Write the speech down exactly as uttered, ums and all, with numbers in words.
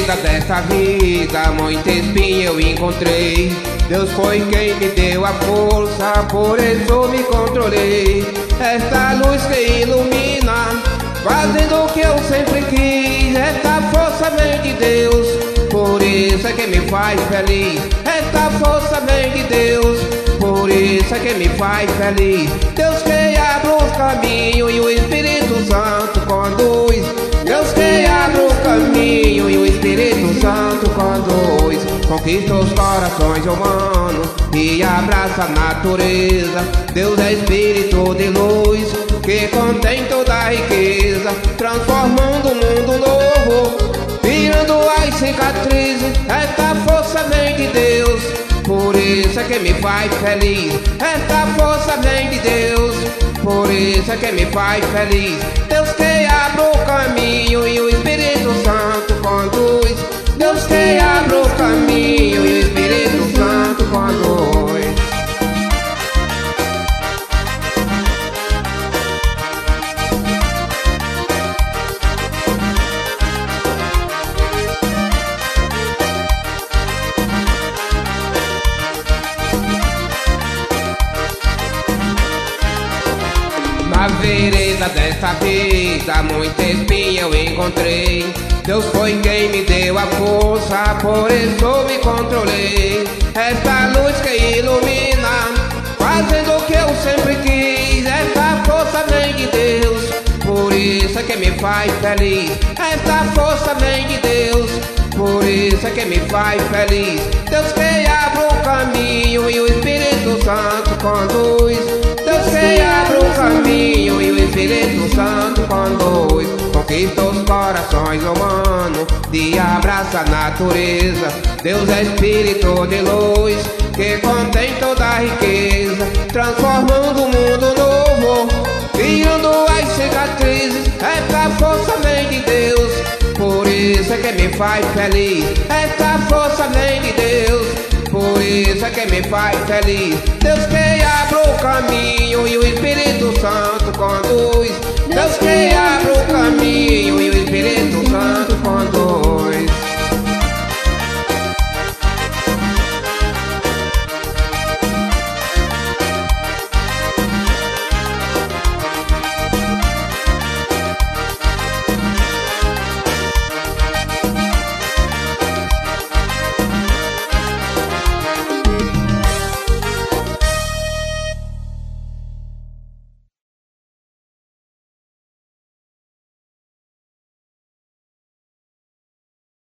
vereda desta vida, muita espinha eu encontrei. Deus foi quem me deu a força, por isso me controlei. Esta luz que ilumina, fazendo o que eu sempre quis. Esta força vem de Deus, por isso é que me faz feliz. Esta força vem de Deus, por isso é que me faz feliz. Deus que abre os caminhos e o Espírito Santo conduz. Deus que abre o caminho e o Espírito Santo conduz. Conquista os corações humanos e abraça a natureza. Deus é Espírito de luz que contém toda a riqueza, transformando um mundo novo, tirando as cicatrizes. Esta força vem de Deus, por isso é que me faz feliz. Esta força vem de Deus, por isso é que me faz feliz. Deus que abre o caminho e o Espírito Santo conduz. Deus que abre o caminho e o Espírito Santo conduz. Na vereda desta vida, muita espinha eu encontrei. Deus foi quem me deu a força, por isso me controlei. Esta luz que ilumina, fazendo o que eu sempre quis. Esta força vem de Deus, por isso é que me faz feliz. Esta força vem de Deus, por isso é que me faz feliz. Deus que abre o caminho e o Espírito Santo conduz. Deus que abre o caminho e o Espírito Santo conduz. Conquista os corações humanos e abraça a natureza. Deus é Espírito de luz que contém toda a riqueza, transformando um mundo novo, tirando as cicatrizes. Esta força vem de Deus, por isso é que me faz feliz. Esta força vem de Deus, por isso é que me faz feliz. Deus que abre o caminho e o Espírito